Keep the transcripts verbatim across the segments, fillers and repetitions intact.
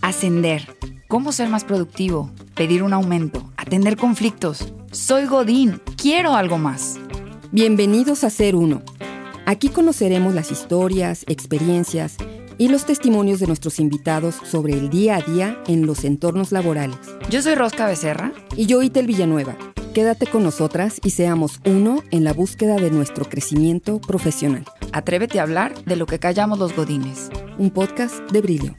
ascender, cómo ser más productivo, pedir un aumento, atender conflictos. Soy Godín, quiero algo más. Bienvenidos a Ser Uno. Aquí conoceremos las historias, experiencias y los testimonios de nuestros invitados sobre el día a día en los entornos laborales. Yo soy Rosca Becerra. Y yo, Itel Villanueva. Quédate con nosotras y seamos uno en la búsqueda de nuestro crecimiento profesional. Atrévete a hablar de lo que callamos los godines. Un podcast de Brilio.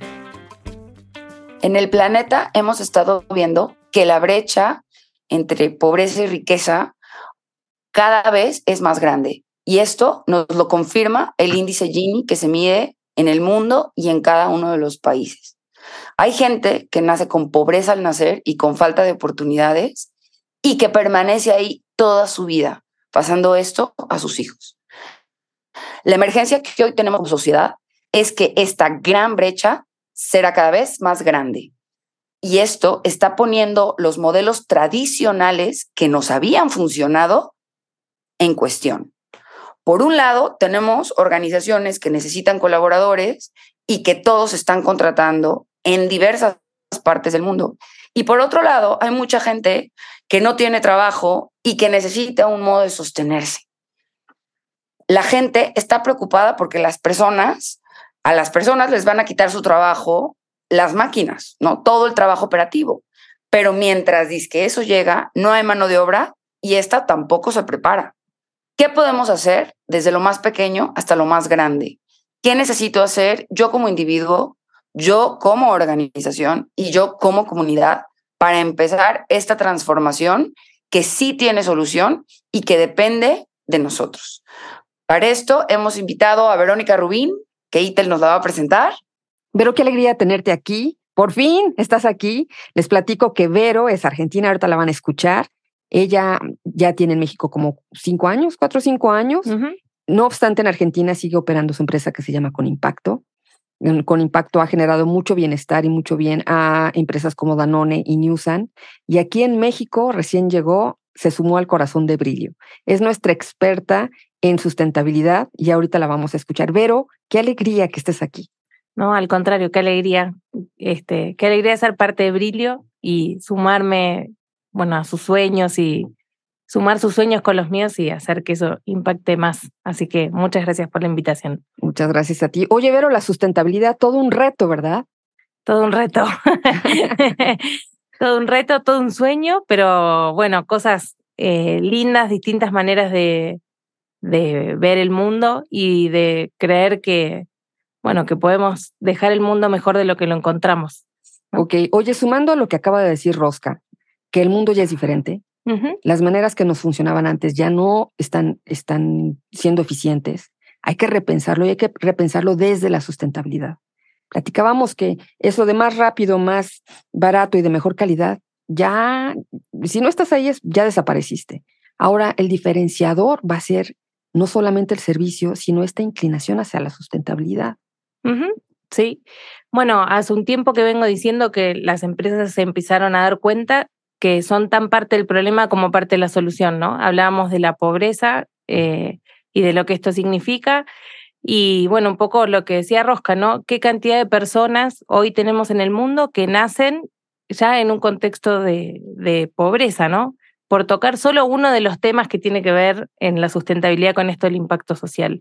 En el planeta hemos estado viendo que la brecha entre pobreza y riqueza cada vez es más grande. Y esto nos lo confirma el índice Gini que se mide en el mundo y en cada uno de los países. Hay gente que nace con pobreza al nacer y con falta de oportunidades y que permanece ahí toda su vida, pasando esto a sus hijos. La emergencia que hoy tenemos como sociedad es que esta gran brecha será cada vez más grande. Y esto está poniendo los modelos tradicionales que nos habían funcionado en cuestión. Por un lado, tenemos organizaciones que necesitan colaboradores y que todos están contratando en diversas partes del mundo. Y por otro lado, hay mucha gente que no tiene trabajo y que necesita un modo de sostenerse. La gente está preocupada porque las personas, a las personas les van a quitar su trabajo las máquinas, ¿no? Todo el trabajo operativo. Pero mientras dizque eso llega, no hay mano de obra y esta tampoco se prepara. ¿Qué podemos hacer desde lo más pequeño hasta lo más grande? ¿Qué necesito hacer yo como individuo, yo como organización y yo como comunidad para empezar esta transformación que sí tiene solución y que depende de nosotros? Para esto hemos invitado a Verónica Rubín, que Itel nos la va a presentar. Vero, qué alegría tenerte aquí. Por fin estás aquí. Les platico que Vero es argentina, ahorita la van a escuchar. Ella ya tiene en México como cinco años, cuatro o cinco años. Uh-huh. No obstante, en Argentina sigue operando su empresa que se llama Con Impacto. Con Impacto ha generado mucho bienestar y mucho bien a empresas como Danone y Newsan. Y aquí en México recién llegó, se sumó al corazón de Brilio. Es nuestra experta en sustentabilidad y ahorita la vamos a escuchar. Vero, qué alegría que estés aquí. No, al contrario, qué alegría. Este, qué alegría ser parte de Brilio y sumarme, bueno, a sus sueños y sumar sus sueños con los míos y hacer que eso impacte más. Así que muchas gracias por la invitación. Muchas gracias a ti. Oye, Vero, la sustentabilidad, todo un reto, ¿verdad? Todo un reto. Todo un reto, todo un sueño, pero bueno, cosas eh, lindas, distintas maneras de, de ver el mundo y de creer que, bueno, que podemos dejar el mundo mejor de lo que lo encontramos, ¿no? Ok, oye, sumando a lo que acaba de decir Rosca, que el mundo ya es diferente, uh-huh. Las maneras que nos funcionaban antes ya no están, están siendo eficientes, hay que repensarlo y hay que repensarlo desde la sustentabilidad. Platicábamos que eso de más rápido, más barato y de mejor calidad, ya, si no estás ahí, ya desapareciste. Ahora, el diferenciador va a ser no solamente el servicio, sino esta inclinación hacia la sustentabilidad. Uh-huh. Sí. Bueno, hace un tiempo que vengo diciendo que las empresas se empezaron a dar cuenta que son tan parte del problema como parte de la solución, ¿no? Hablábamos de la pobreza eh, y de lo que esto significa. Y bueno, un poco lo que decía Rosca, ¿no? ¿Qué cantidad de personas hoy tenemos en el mundo que nacen ya en un contexto de, de pobreza, ¿no? Por tocar solo uno de los temas que tiene que ver en la sustentabilidad con esto del impacto social.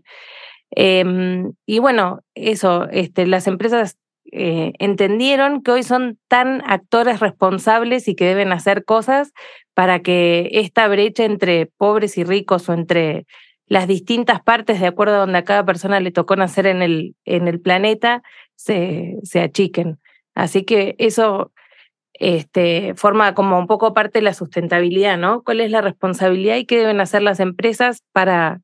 Eh, y bueno, eso, este, las empresas eh, entendieron que hoy son tan actores responsables y que deben hacer cosas para que esta brecha entre pobres y ricos o entre las distintas partes, de acuerdo a donde a cada persona le tocó nacer en el, en el planeta, se, se achiquen. Así que eso este, forma como un poco parte de la sustentabilidad, ¿no? ¿Cuál es la responsabilidad y qué deben hacer las empresas para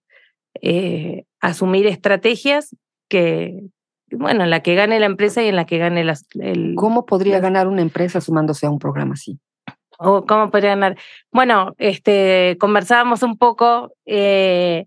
eh, asumir estrategias que, bueno, en la que gane la empresa y en la que gane las, el... ¿Cómo podría las... ganar una empresa sumándose a un programa así? ¿O cómo podría ganar? Bueno, este, conversábamos un poco eh,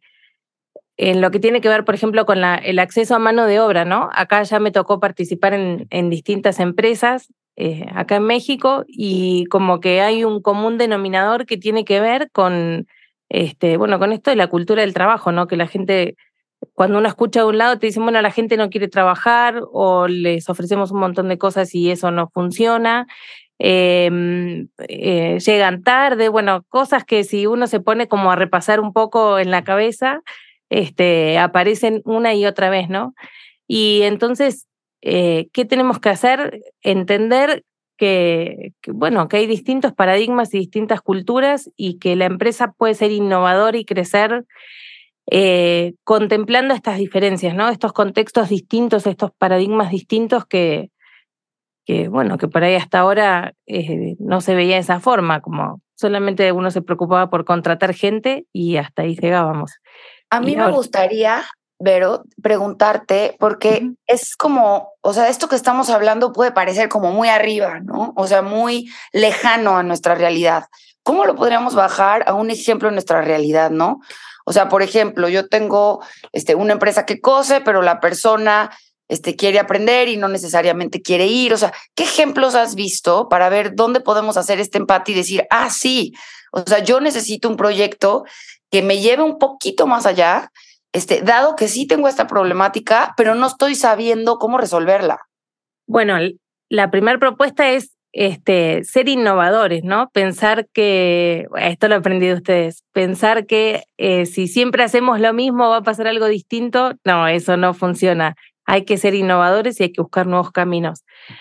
en lo que tiene que ver, por ejemplo, con la, el acceso a mano de obra, ¿no? Acá ya me tocó participar en, en distintas empresas, eh, acá en México, y como que hay un común denominador que tiene que ver con, este, bueno, con esto de la cultura del trabajo, ¿no? Que la gente cuando uno escucha de un lado te dicen, bueno, la gente no quiere trabajar o les ofrecemos un montón de cosas y eso no funciona, eh, eh, llegan tarde, bueno, cosas que si uno se pone como a repasar un poco en la cabeza, este, aparecen una y otra vez, ¿no? Y entonces, eh, ¿qué tenemos que hacer? Entender que, que, bueno, que hay distintos paradigmas y distintas culturas y que la empresa puede ser innovadora y crecer eh, contemplando estas diferencias, ¿no? Estos contextos distintos, estos paradigmas distintos que, que bueno, que por ahí hasta ahora eh, no se veía de esa forma, como solamente uno se preocupaba por contratar gente y hasta ahí llegábamos. A mí y me ahora... gustaría, Vero, preguntarte, porque uh-huh. es como, o sea, esto que estamos hablando puede parecer como muy arriba, ¿no? O sea, muy lejano a nuestra realidad. ¿Cómo lo podríamos bajar a un ejemplo de nuestra realidad, no? O sea, por ejemplo, yo tengo este, una empresa que cose, pero la persona este, quiere aprender y no necesariamente quiere ir. O sea, ¿qué ejemplos has visto para ver dónde podemos hacer este empate y decir, ah, sí, o sea, yo necesito un proyecto que me lleve un poquito más allá, este, dado que sí tengo esta problemática, pero no estoy sabiendo cómo resolverla? Bueno, la primera propuesta es este, ser innovadores, ¿no? Pensar que, esto lo he aprendido ustedes, pensar que eh, si siempre hacemos lo mismo va a pasar algo distinto. No, eso no funciona. Hay que ser innovadores y hay que buscar nuevos caminos.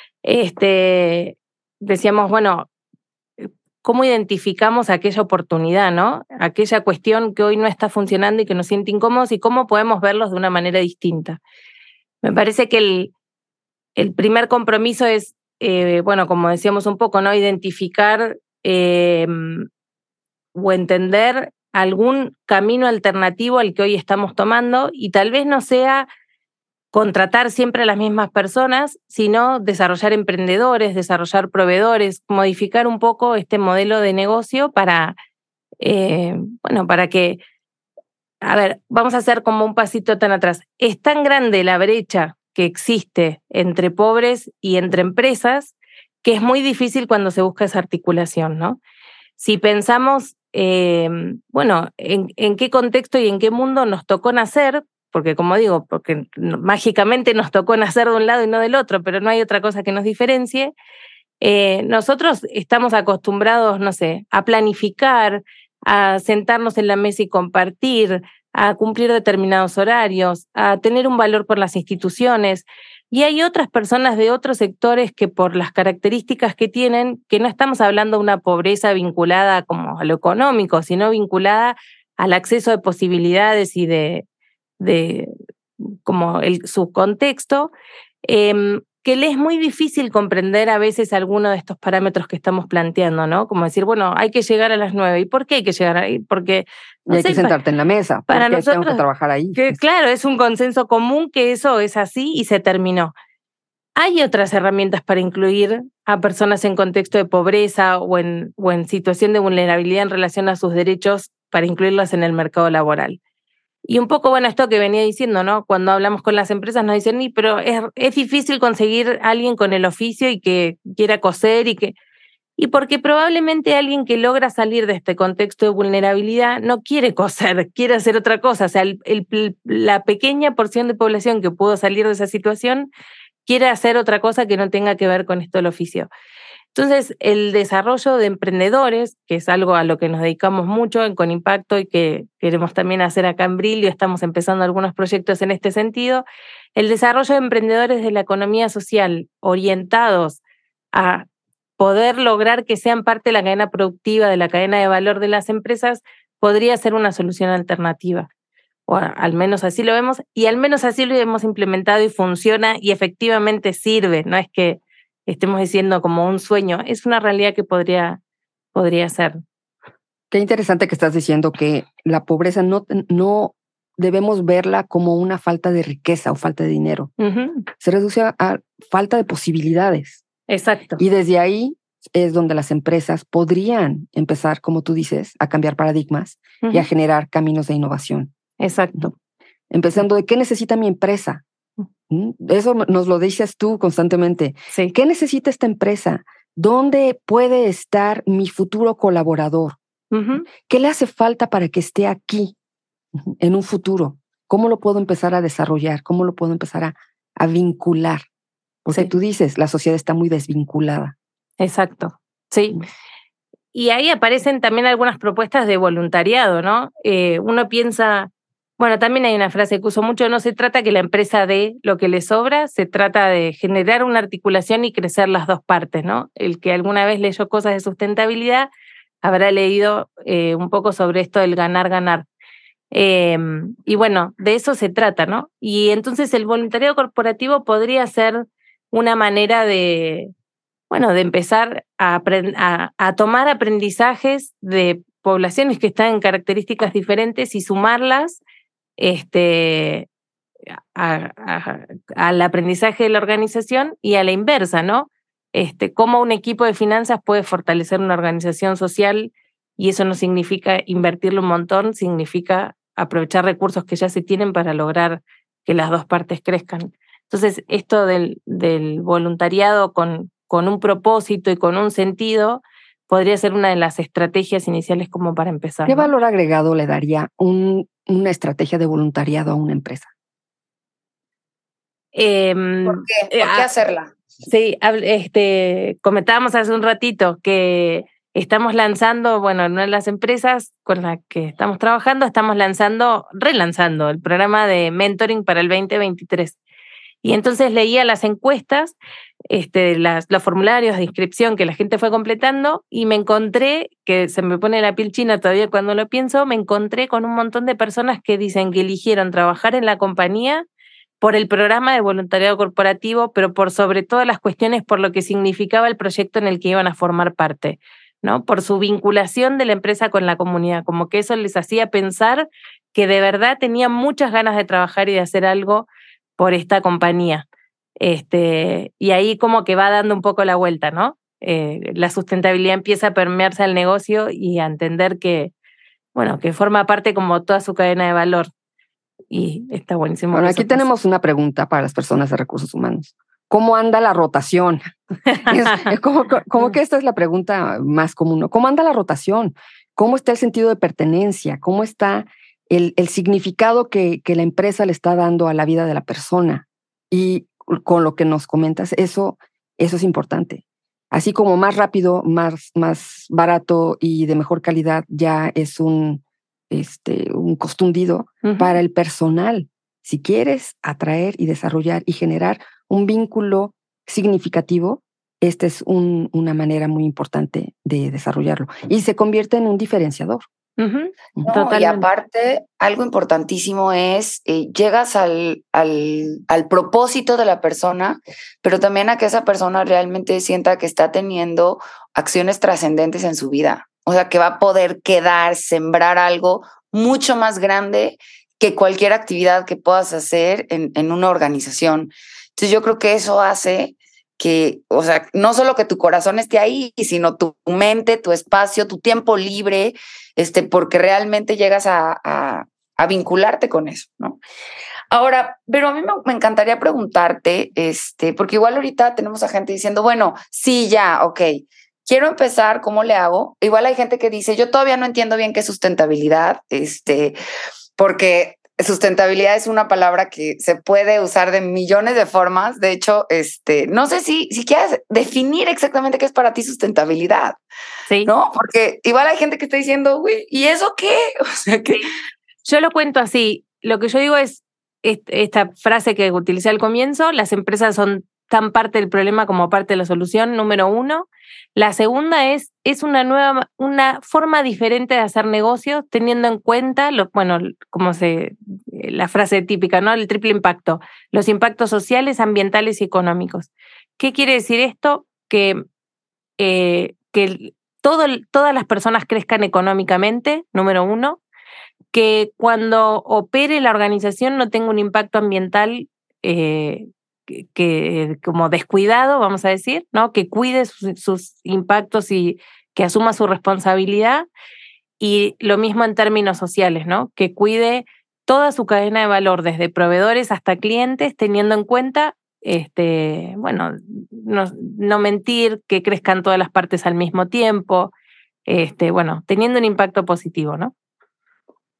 Este, decíamos, bueno, ¿cómo identificamos aquella oportunidad, ¿no? Aquella cuestión que hoy no está funcionando y que nos siente incómodos y cómo podemos verlos de una manera distinta. Me parece que el, el primer compromiso es, eh, bueno, como decíamos un poco, ¿no? Identificar eh, o entender algún camino alternativo al que hoy estamos tomando y tal vez no sea contratar siempre a las mismas personas, sino desarrollar emprendedores, desarrollar proveedores, modificar un poco este modelo de negocio para, eh, bueno, para que, a ver, vamos a hacer como un pasito tan atrás. Es tan grande la brecha que existe entre pobres y entre empresas que es muy difícil cuando se busca esa articulación, ¿no? Si pensamos, eh, bueno, en, en qué contexto y en qué mundo nos tocó nacer, porque como digo, porque mágicamente nos tocó nacer de un lado y no del otro, pero no hay otra cosa que nos diferencie, eh, nosotros estamos acostumbrados, no sé, a planificar, a sentarnos en la mesa y compartir, a cumplir determinados horarios, a tener un valor por las instituciones, y hay otras personas de otros sectores que por las características que tienen, que no estamos hablando de una pobreza vinculada como a lo económico, sino vinculada al acceso de posibilidades y de de como el, su contexto, eh, que le es muy difícil comprender a veces alguno de estos parámetros que estamos planteando, ¿no? Como decir, bueno, hay que llegar a las nueve. ¿Y por qué hay que llegar ahí? Porque no y hay sé, que sentarte para, en la mesa, para porque nosotros, tengo que trabajar ahí. Que, claro, es un consenso común que eso es así y se terminó. Hay otras herramientas para incluir a personas en contexto de pobreza o en, o en situación de vulnerabilidad en relación a sus derechos para incluirlas en el mercado laboral. Y un poco, bueno, esto que venía diciendo, ¿no? Cuando hablamos con las empresas nos dicen, ni, pero es, es difícil conseguir a alguien con el oficio y que quiera coser y que... Y porque probablemente alguien que logra salir de este contexto de vulnerabilidad no quiere coser, quiere hacer otra cosa. O sea, el, el, la pequeña porción de población que pudo salir de esa situación quiere hacer otra cosa que no tenga que ver con esto del oficio. Entonces, el desarrollo de emprendedores, que es algo a lo que nos dedicamos mucho en Con Impacto y que queremos también hacer acá en Brilio, estamos empezando algunos proyectos en este sentido, el desarrollo de emprendedores de la economía social orientados a poder lograr que sean parte de la cadena productiva, de la cadena de valor de las empresas, podría ser una solución alternativa. O al menos así lo vemos, y al menos así lo hemos implementado y funciona y efectivamente sirve, no es que estemos diciendo como un sueño, es una realidad que podría, podría ser. Qué interesante que estás diciendo que la pobreza no, no debemos verla como una falta de riqueza o falta de dinero. Uh-huh. Se reduce a, a falta de posibilidades. Exacto. Y desde ahí es donde las empresas podrían empezar, como tú dices, a cambiar paradigmas uh-huh. y a generar caminos de innovación. Exacto. Uh-huh. Empezando de qué necesita mi empresa. Eso nos lo dices tú constantemente. Sí. ¿Qué necesita esta empresa? ¿Dónde puede estar mi futuro colaborador? Uh-huh. ¿Qué le hace falta para que esté aquí uh-huh, en un futuro? ¿Cómo lo puedo empezar a desarrollar? ¿Cómo lo puedo empezar a, a vincular? Porque Sí. tú dices, la sociedad está muy desvinculada. Exacto, sí. Y ahí aparecen también algunas propuestas de voluntariado, ¿no? Eh, uno piensa, bueno, también hay una frase que uso mucho, no se trata que la empresa dé lo que le sobra, se trata de generar una articulación y crecer las dos partes, ¿no? El que alguna vez leyó cosas de sustentabilidad habrá leído eh, un poco sobre esto del ganar-ganar. Eh, y bueno, de eso se trata, ¿no? Y entonces el voluntariado corporativo podría ser una manera de, bueno, de empezar a, a, a tomar aprendizajes de poblaciones que están en características diferentes y sumarlas este, a, a, al aprendizaje de la organización y a la inversa, ¿no? Este, cómo un equipo de finanzas puede fortalecer una organización social, y eso no significa invertirlo un montón, significa aprovechar recursos que ya se tienen para lograr que las dos partes crezcan. Entonces, esto del, del voluntariado con, con un propósito y con un sentido podría ser una de las estrategias iniciales como para empezar, ¿Qué ¿no? valor agregado le daría un, una estrategia de voluntariado a una empresa? Eh, ¿Por qué? eh, ¿Por qué ah, hacerla? Sí, este, comentábamos hace un ratito que estamos lanzando, bueno, en una de las empresas con la que estamos trabajando, estamos lanzando, relanzando el programa de mentoring para el veinte veintitrés. Y entonces leía las encuestas, este, las, los formularios de inscripción que la gente fue completando, y me encontré, que se me pone la piel china todavía cuando lo pienso, me encontré con un montón de personas que dicen que eligieron trabajar en la compañía por el programa de voluntariado corporativo, pero por sobre todas las cuestiones por lo que significaba el proyecto en el que iban a formar parte, ¿no? Por su vinculación de la empresa con la comunidad, como que eso les hacía pensar que de verdad tenían muchas ganas de trabajar y de hacer algo por esta compañía. Este, y ahí como que va dando un poco la vuelta, ¿no? Eh, la sustentabilidad empieza a permearse al negocio y a entender que, bueno, que forma parte como toda su cadena de valor. Y está buenísimo. Bueno, que aquí eso pase. tenemos una pregunta para las personas de recursos humanos. ¿Cómo anda la rotación? Es, es como, como que esta es la pregunta más común, ¿no? ¿Cómo anda la rotación? ¿Cómo está el sentido de pertenencia? ¿Cómo está el, el significado que, que la empresa le está dando a la vida de la persona? Y con lo que nos comentas, eso, eso es importante. Así como más rápido, más, más barato y de mejor calidad ya es un, este, un costo hundido uh-huh. para el personal. Si quieres atraer y desarrollar y generar un vínculo significativo, esta es un, una manera muy importante de desarrollarlo. Y se convierte en un diferenciador. Uh-huh. No, y aparte, algo importantísimo es, eh, llegas al, al, al propósito de la persona, pero también a que esa persona realmente sienta que está teniendo acciones trascendentes en su vida. O sea, que va a poder quedar, sembrar algo mucho más grande que cualquier actividad que puedas hacer en, en una organización. Entonces yo creo que eso hace que, o sea, no solo que tu corazón esté ahí, sino tu mente, tu espacio, tu tiempo libre, este, porque realmente llegas a, a, a vincularte con eso, ¿no? Ahora, pero a mí me, me encantaría preguntarte, este, porque igual ahorita tenemos a gente diciendo, bueno, sí, ya, ok, quiero empezar, ¿cómo le hago? Igual hay gente que dice, yo todavía no entiendo bien qué es sustentabilidad, este, porque sustentabilidad es una palabra que se puede usar de millones de formas. De hecho, este, no sé si, si quieres definir exactamente qué es para ti sustentabilidad. Sí. ¿No? Porque igual hay gente que está diciendo, güey, ¿y eso qué? O sea, que... Sí. Yo lo cuento así. Lo que yo digo es esta frase que utilicé al comienzo: las empresas son tan parte del problema como parte de la solución, número uno. La segunda es, es una nueva, una forma diferente de hacer negocios, teniendo en cuenta, lo, bueno, como se, la frase típica, ¿no? El triple impacto, los impactos sociales, ambientales y económicos. ¿Qué quiere decir esto? Que, eh, que todo, todas las personas crezcan económicamente, número uno, que cuando opere la organización no tenga un impacto ambiental eh, Que, que como descuidado, vamos a decir, ¿no? Que cuide sus, sus impactos y que asuma su responsabilidad. Y lo mismo en términos sociales, ¿no? Que cuide toda su cadena de valor, desde proveedores hasta clientes, teniendo en cuenta, este, bueno, no, no mentir, que crezcan todas las partes al mismo tiempo, este, bueno, teniendo un impacto positivo, ¿no?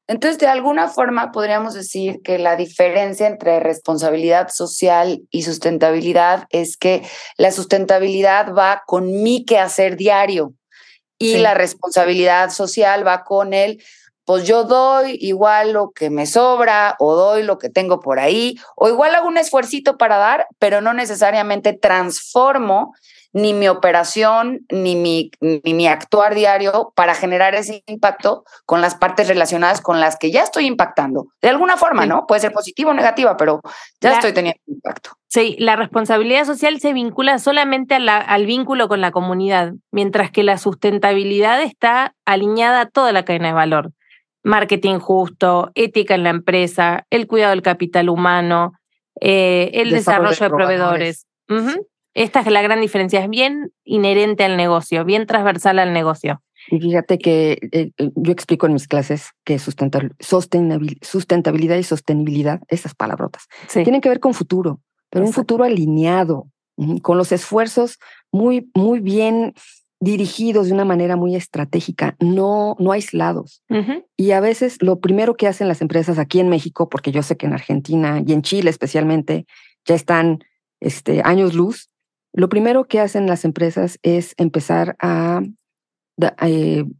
Entonces, de alguna forma podríamos decir que la diferencia entre responsabilidad social y sustentabilidad es que la sustentabilidad va con mi quehacer diario y sí. La responsabilidad social va con el, pues yo doy igual lo que me sobra o doy lo que tengo por ahí o igual hago un esfuercito para dar, pero no necesariamente transformo ni mi operación, ni mi, ni mi actuar diario para generar ese impacto con las partes relacionadas con las que ya estoy impactando. De alguna forma, sí. ¿no? Puede ser positiva o negativa, pero ya la, estoy teniendo impacto. Sí, la responsabilidad social se vincula solamente a la, al vínculo con la comunidad, mientras que la sustentabilidad está alineada a toda la cadena de valor. Marketing justo, ética en la empresa, el cuidado del capital humano, eh, el desarrollo, desarrollo de, de proveedores. Uh-huh. Esta es la gran diferencia, es bien inherente al negocio, bien transversal al negocio. Y fíjate que eh, yo explico en mis clases que sustentabilidad y sostenibilidad, esas palabrotas, sí. tienen que ver con futuro, pero Exacto. un futuro alineado, con los esfuerzos muy, muy bien dirigidos de una manera muy estratégica, no, no aislados. Uh-huh. Y a veces lo primero que hacen las empresas aquí en México, porque yo sé que en Argentina y en Chile especialmente ya están este, años luz, lo primero que hacen las empresas es empezar a, a, a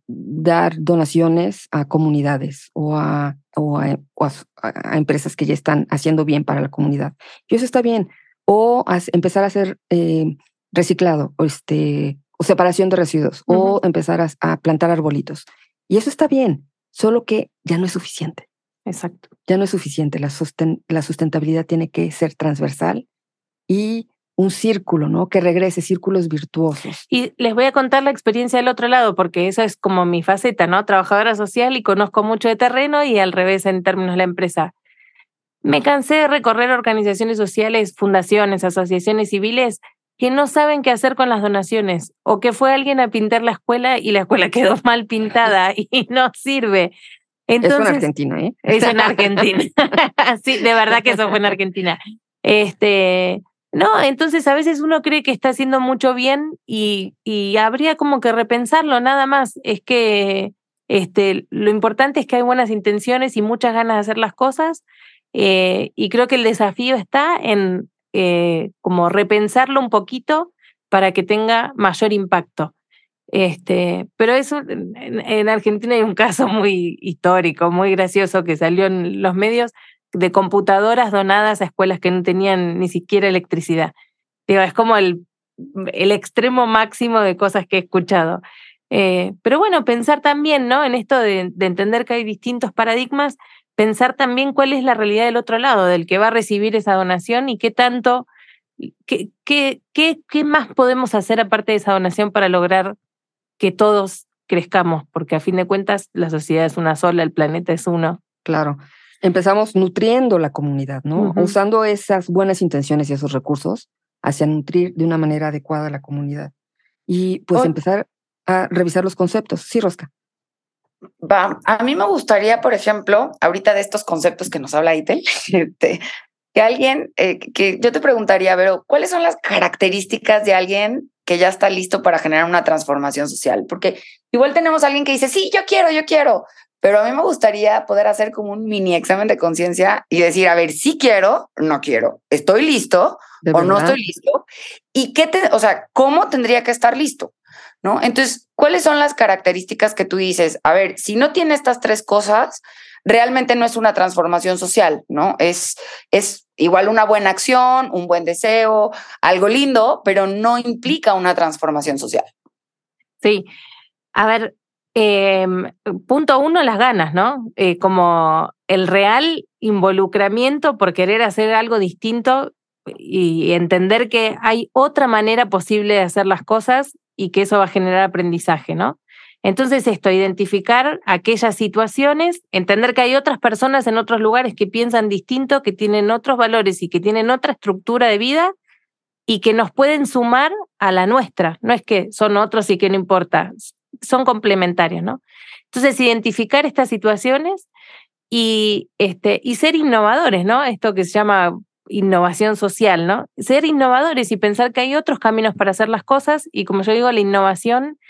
dar donaciones a comunidades o, a, o, a, o a, a empresas que ya están haciendo bien para la comunidad. Y eso está bien. O a, empezar a hacer eh, reciclado o, este, o separación de residuos uh-huh. o empezar a, a plantar arbolitos. Y eso está bien, solo que ya no es suficiente. Exacto. Ya no es suficiente. La, susten, la sustentabilidad tiene que ser transversal y un círculo, ¿no? Que regrese, círculos virtuosos. Y les voy a contar la experiencia del otro lado, porque esa es como mi faceta, ¿no? Trabajadora social y conozco mucho de terreno y al revés en términos de la empresa. Me cansé de recorrer organizaciones sociales, fundaciones, asociaciones civiles que no saben qué hacer con las donaciones o que fue alguien a pintar la escuela y la escuela quedó mal pintada y no sirve. Entonces, eso en Argentina, ¿eh? Eso en Argentina. Sí, de verdad que eso fue en Argentina. Este... No, entonces a veces uno cree que está haciendo mucho bien y, y habría como que repensarlo, nada más. Es que este, lo importante es que hay buenas intenciones y muchas ganas de hacer las cosas eh, y creo que el desafío está en eh, como repensarlo un poquito para que tenga mayor impacto. Este, pero eso en, en Argentina hay un caso muy histórico, muy gracioso que salió en los medios de computadoras donadas a escuelas que no tenían ni siquiera electricidad. Digo, es como el, el extremo máximo de cosas que he escuchado. Eh, pero bueno, pensar también, ¿no? En esto de, de entender que hay distintos paradigmas, pensar también cuál es la realidad del otro lado, del que va a recibir esa donación y qué tanto, qué, qué, qué, qué más podemos hacer aparte de esa donación para lograr que todos crezcamos, porque a fin de cuentas la sociedad es una sola, el planeta es uno. Claro. Empezamos nutriendo la comunidad, ¿no? Uh-huh. Usando esas buenas intenciones y esos recursos hacia nutrir de una manera adecuada a la comunidad. Y pues oh. empezar a revisar los conceptos. Sí, Rosca. Va. A mí me gustaría, por ejemplo, ahorita de estos conceptos que nos habla Itel, que alguien, eh, que yo te preguntaría, pero ¿cuáles son las características de alguien que ya está listo para generar una transformación social? Porque igual tenemos a alguien que dice, sí, yo quiero, yo quiero. Pero a mí me gustaría poder hacer como un mini examen de conciencia y decir, a ver, sí quiero, no quiero, estoy listo o no estoy listo. ¿Y qué te, o sea, cómo tendría que estar listo? ¿No? Entonces, ¿cuáles son las características que tú dices? A ver, si no tiene estas tres cosas, realmente no es una transformación social, ¿no? Es, es igual una buena acción, un buen deseo, algo lindo, pero no implica una transformación social. Sí. A ver, Eh, punto uno, las ganas, ¿no? Eh, como el real involucramiento por querer hacer algo distinto y entender que hay otra manera posible de hacer las cosas y que eso va a generar aprendizaje, ¿no? Entonces esto, identificar aquellas situaciones, entender que hay otras personas en otros lugares que piensan distinto, que tienen otros valores y que tienen otra estructura de vida y que nos pueden sumar a la nuestra. No es que son otros y que no importa, son complementarios, ¿no? Entonces, identificar estas situaciones y, este, y ser innovadores, ¿no? Esto que se llama innovación social, ¿no? Ser innovadores y pensar que hay otros caminos para hacer las cosas y, como yo digo, la innovación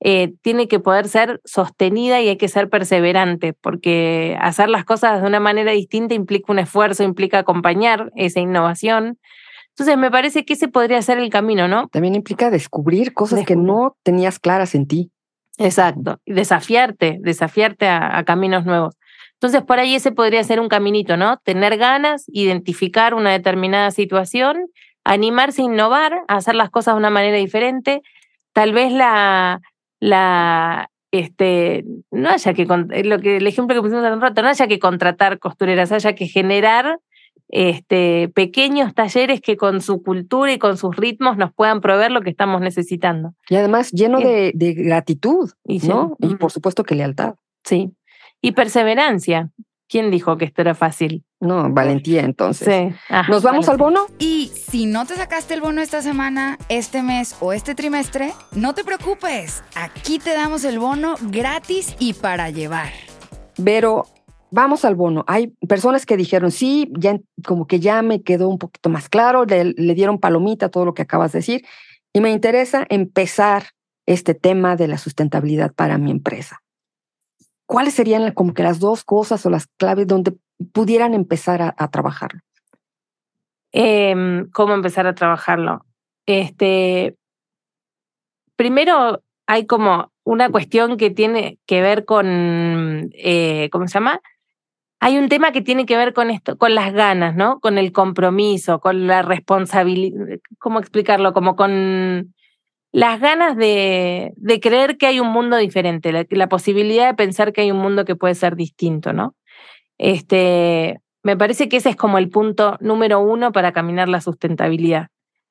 eh, tiene que poder ser sostenida y hay que ser perseverante, porque hacer las cosas de una manera distinta implica un esfuerzo, implica acompañar esa innovación. Entonces me parece que ese podría ser el camino, ¿no? También implica descubrir cosas Descubrir. que no tenías claras en ti. Exacto, y desafiarte, desafiarte a, a caminos nuevos. Entonces por ahí ese podría ser un caminito, ¿no? Tener ganas, identificar una determinada situación, animarse a innovar, a hacer las cosas de una manera diferente. Tal vez la, la este, no haya que, lo que el ejemplo que pusimos hace un rato, no haya que contratar costureras, haya que generar Este, pequeños talleres que con su cultura y con sus ritmos nos puedan proveer lo que estamos necesitando. Y además lleno de, de gratitud, y ¿no? Sí. Y por supuesto que lealtad. Sí. Y perseverancia. ¿Quién dijo que esto era fácil? No, valentía entonces. Sí. Ah, ¿Nos vamos valentía. al bono? Y si no te sacaste el bono esta semana, este mes o este trimestre, no te preocupes. Aquí te damos el bono gratis y para llevar. Pero vamos al bono. Hay personas que dijeron, sí, ya como que ya me quedó un poquito más claro, le, le dieron palomita a todo lo que acabas de decir, y me interesa empezar este tema de la sustentabilidad para mi empresa. ¿Cuáles serían como que las dos cosas o las claves donde pudieran empezar a, a trabajarlo? Eh, ¿Cómo empezar a trabajarlo? Este, primero hay como una cuestión que tiene que ver con, eh, ¿cómo se llama? Hay un tema que tiene que ver con esto, con las ganas, ¿no? Con el compromiso, con la responsabilidad, ¿cómo explicarlo? Como con las ganas de, de creer que hay un mundo diferente, la, la posibilidad de pensar que hay un mundo que puede ser distinto, ¿no? Este, me parece que ese es como el punto número uno para caminar la sustentabilidad.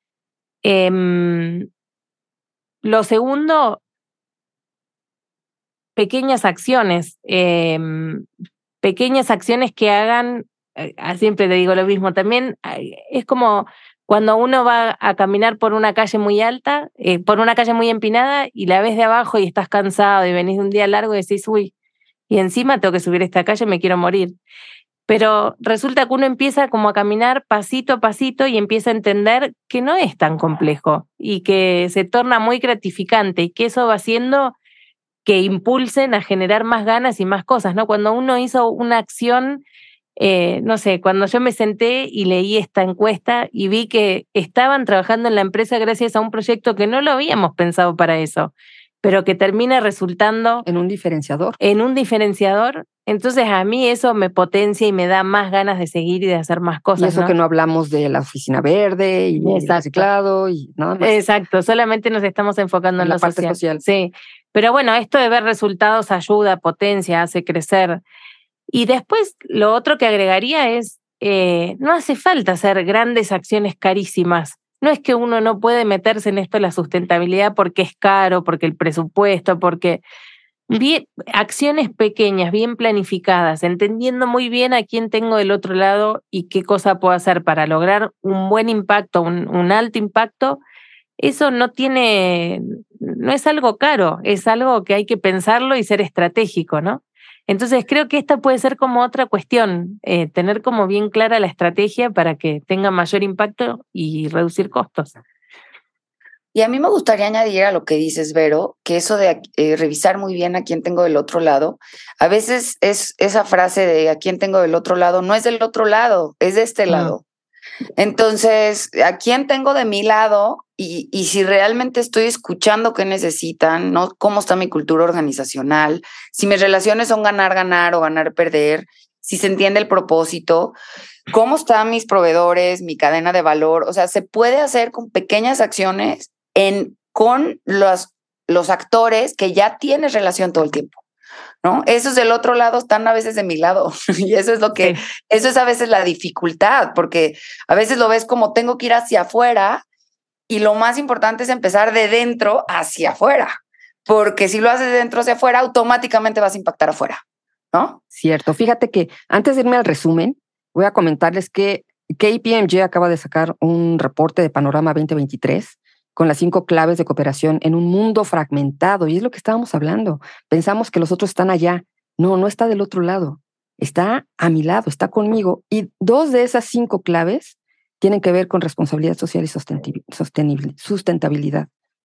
Eh, lo segundo, pequeñas acciones. Eh, pequeñas acciones que hagan, eh, siempre te digo lo mismo, también eh, es como cuando uno va a caminar por una calle muy alta, eh, por una calle muy empinada y la ves de abajo y estás cansado y venís de un día largo y decís, uy, y encima tengo que subir esta calle, me quiero morir. Pero resulta que uno empieza como a caminar pasito a pasito y empieza a entender que no es tan complejo y que se torna muy gratificante y que eso va haciendo que impulsen a generar más ganas y más cosas, ¿no? Cuando uno hizo una acción, eh, no sé, cuando yo me senté y leí esta encuesta y vi que estaban trabajando en la empresa gracias a un proyecto que no lo habíamos pensado para eso, pero que termina resultando en un diferenciador. En un diferenciador, entonces a mí eso me potencia y me da más ganas de seguir y de hacer más cosas. Y eso, ¿no? Que no hablamos de la oficina verde y Exacto. el reciclado y nada más. Exacto, solamente nos estamos enfocando en, en la lo parte social. social. Sí, pero bueno, esto de ver resultados ayuda, potencia, hace crecer. Y después lo otro que agregaría es, eh, no hace falta hacer grandes acciones carísimas. No es que uno no puede meterse en esto de la sustentabilidad porque es caro, porque el presupuesto, porque bien, acciones pequeñas, bien planificadas, entendiendo muy bien a quién tengo del otro lado y qué cosa puedo hacer para lograr un buen impacto, un, un alto impacto. Eso no tiene, no es algo caro, es algo que hay que pensarlo y ser estratégico, ¿no? Entonces creo que esta puede ser como otra cuestión, eh, tener como bien clara la estrategia para que tenga mayor impacto y reducir costos. Y a mí me gustaría añadir a lo que dices, Vero, que eso de eh, revisar muy bien a quién tengo del otro lado, a veces es esa frase de a quién tengo del otro lado, no es del otro lado, es de este mm. lado. Entonces, ¿a quién tengo de mi lado? Y, y si realmente estoy escuchando qué necesitan, ¿no? ¿Cómo está mi cultura organizacional? Si mis relaciones son ganar, ganar o ganar, perder, si se entiende el propósito, ¿cómo están mis proveedores, mi cadena de valor? O sea, se puede hacer con pequeñas acciones en, con los, los actores que ya tienes relación todo el tiempo, ¿no? Esos del otro lado están a veces de mi lado y eso es lo que, sí. eso es a veces la dificultad, porque a veces lo ves como tengo que ir hacia afuera y lo más importante es empezar de dentro hacia afuera, porque si lo haces de dentro hacia afuera, automáticamente vas a impactar afuera, ¿no? Cierto. Fíjate que antes de irme al resumen, voy a comentarles que K P M G acaba de sacar un reporte de Panorama veinte veintitrés con las cinco claves de cooperación en un mundo fragmentado. Y es lo que estábamos hablando. Pensamos que los otros están allá. No, no está del otro lado. Está a mi lado, está conmigo. Y dos de esas cinco claves tienen que ver con responsabilidad social y sustentabilidad.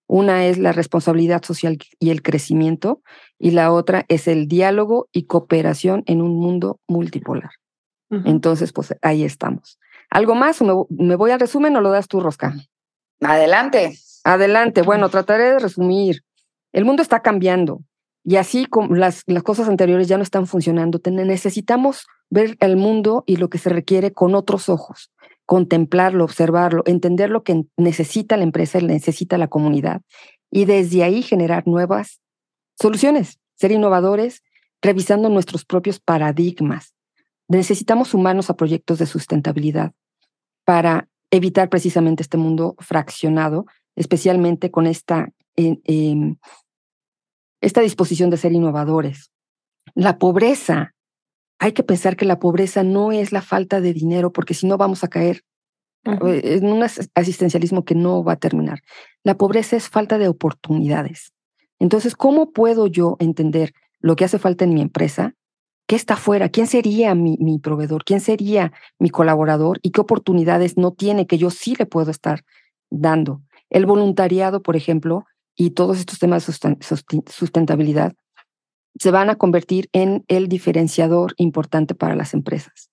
Una es la responsabilidad social y el crecimiento, y la otra es el diálogo y cooperación en un mundo multipolar. Uh-huh. Entonces, pues ahí estamos. ¿Algo más? ¿Me, me voy al resumen o lo das tú, Rosca? Adelante. Adelante. Bueno, trataré de resumir. El mundo está cambiando y así como las, las cosas anteriores ya no están funcionando, necesitamos ver el mundo y lo que se requiere con otros ojos, contemplarlo, observarlo, entender lo que necesita la empresa, necesita la comunidad y desde ahí generar nuevas soluciones, ser innovadores, revisando nuestros propios paradigmas. Necesitamos sumarnos a proyectos de sustentabilidad para evitar precisamente este mundo fraccionado, especialmente con esta, eh, eh, esta disposición de ser innovadores. La pobreza, hay que pensar que la pobreza no es la falta de dinero, porque si no vamos a caer uh-huh. en un asistencialismo que no va a terminar. La pobreza es falta de oportunidades. Entonces, ¿cómo puedo yo entender lo que hace falta en mi empresa? ¿Qué está afuera? ¿Quién sería mi, mi proveedor? ¿Quién sería mi colaborador? ¿Y qué oportunidades no tiene que yo sí le puedo estar dando? El voluntariado, por ejemplo, y todos estos temas de sustentabilidad se van a convertir en el diferenciador importante para las empresas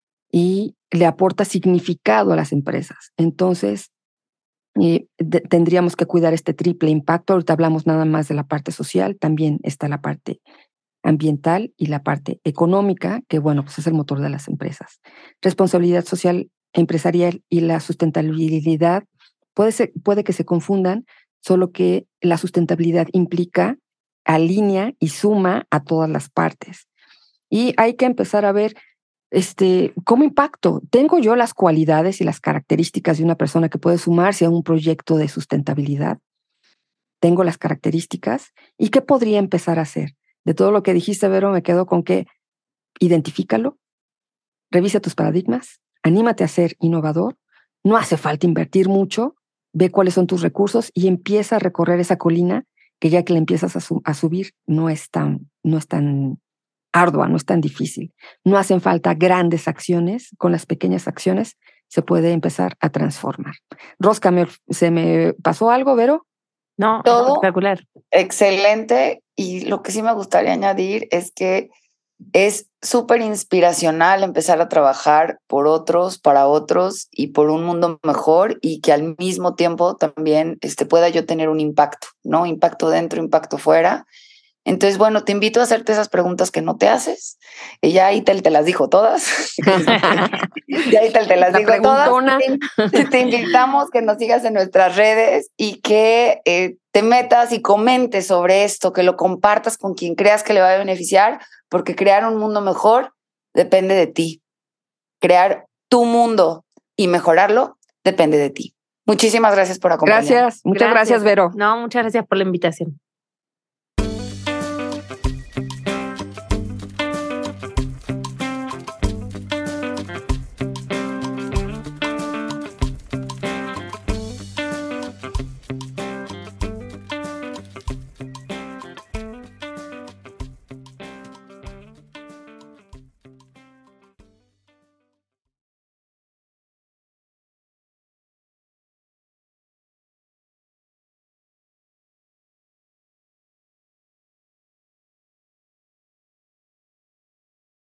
y le aporta significado a las empresas. Entonces, eh, de, tendríamos que cuidar este triple impacto. Ahorita hablamos nada más de la parte social, también está la parte ambiental y la parte económica, que bueno, pues es el motor de las empresas. Responsabilidad social empresarial y la sustentabilidad puede, ser, puede que se confundan, solo que la sustentabilidad implica, alinea y suma a todas las partes. Y hay que empezar a ver este, cómo impacto. ¿Tengo yo las cualidades y las características de una persona que puede sumarse a un proyecto de sustentabilidad? ¿Tengo las características? ¿Y qué podría empezar a hacer? De todo lo que dijiste, Vero, me quedo con que identifícalo, revisa tus paradigmas, anímate a ser innovador, no hace falta invertir mucho, ve cuáles son tus recursos y empieza a recorrer esa colina que ya que la empiezas a, su- a subir no es, tan, no es tan ardua, no es tan difícil. No hacen falta grandes acciones, con las pequeñas acciones se puede empezar a transformar. Rosca, ¿me, ¿se me pasó algo, Vero? No, Todo espectacular. Excelente. Y lo que sí me gustaría añadir es que es súper inspiracional empezar a trabajar por otros, para otros y por un mundo mejor, y que al mismo tiempo también este, pueda yo tener un impacto, ¿no? Impacto dentro, impacto fuera. Entonces, bueno, te invito a hacerte esas preguntas que no te haces. Ella ahí te, te las dijo todas. Ya ahí te, te las La dijo preguntona. todas. Te, te invitamos que nos sigas en nuestras redes y que eh, te metas y comentes sobre esto, que lo compartas con quien creas que le va a beneficiar, porque crear un mundo mejor depende de ti. Crear tu mundo y mejorarlo depende de ti. Muchísimas gracias por acompañarnos. Gracias, muchas gracias, Gracias. Vero. No, muchas gracias por la invitación.